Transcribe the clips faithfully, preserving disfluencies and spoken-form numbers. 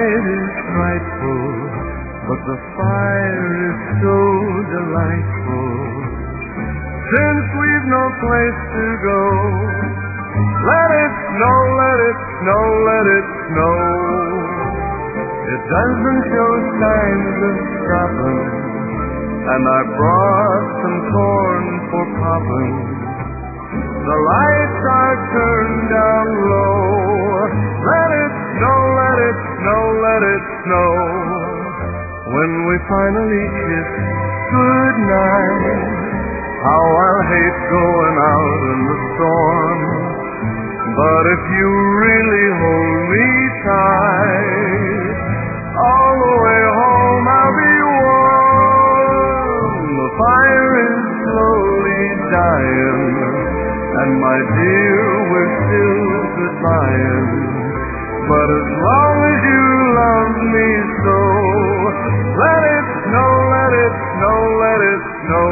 night is frightful, but the fire is so delightful. Since we've no place to go, let it snow, let it snow, let it snow. It doesn't show signs of stopping, and I brought some corn for popping. The lights are turned down low. Let it snow, let it snow, let it snow. When we finally kiss goodnight, how I'll hate going out in the storm. But if you really hold me tight, all the way home I'll be warm. The fire is slowly dying, and my dear, we're still goodbying. But as long as you love me so, let it snow, let it snow, let it snow.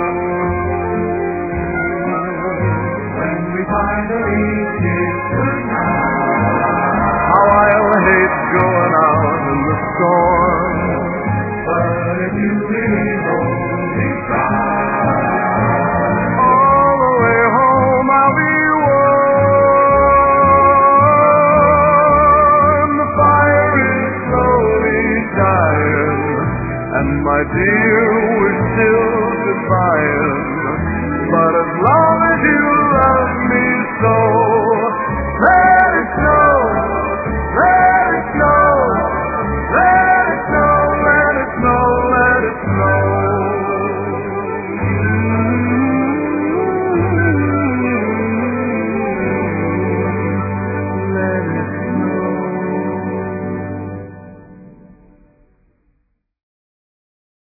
When we finally kiss goodnight, how I'll hate going out in the storm. But if you really hold me tight, all the way home I'll be warm. The fire is slowly dying, and my dear, we're still goodbying. But as long